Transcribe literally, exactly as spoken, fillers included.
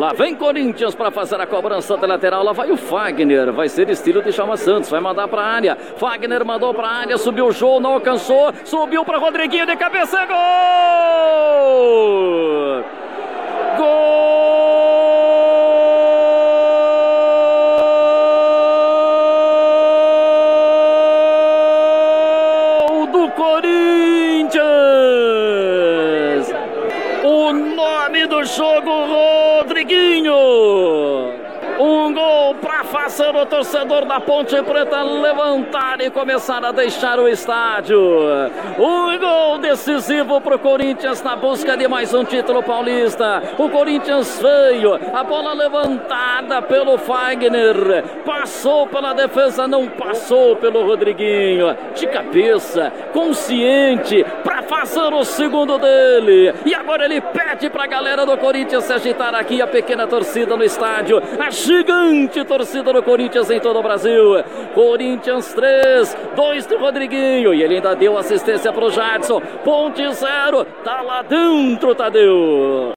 Lá vem Corinthians para fazer a cobrança da lateral. Lá vai o Fagner. Vai ser estilo de Chama Santos. Vai mandar para a área. Fagner mandou para a área. Subiu o Jô, não alcançou. Subiu para Rodriguinho de cabeça. Gol! Gol do Corinthians! O nome do jogo, Rodriguinho. Um gol para fazer o torcedor da Ponte Preta levantar e começar a deixar o estádio. Um gol decisivo para o Corinthians na busca de mais um título paulista. O Corinthians veio, a bola levantada pelo Fagner. Passou pela defesa, não passou pelo Rodriguinho. De cabeça, consciente, para fazer o segundo dele. E agora ele pede para a galera do Corinthians se agitar aqui, a pequena torcida no estádio. A gigante torcida do Corinthians em todo o Brasil. Corinthians três, dois do Rodriguinho. E ele ainda deu assistência para o Jadson. Ponte zero, tá lá dentro, Tadeu.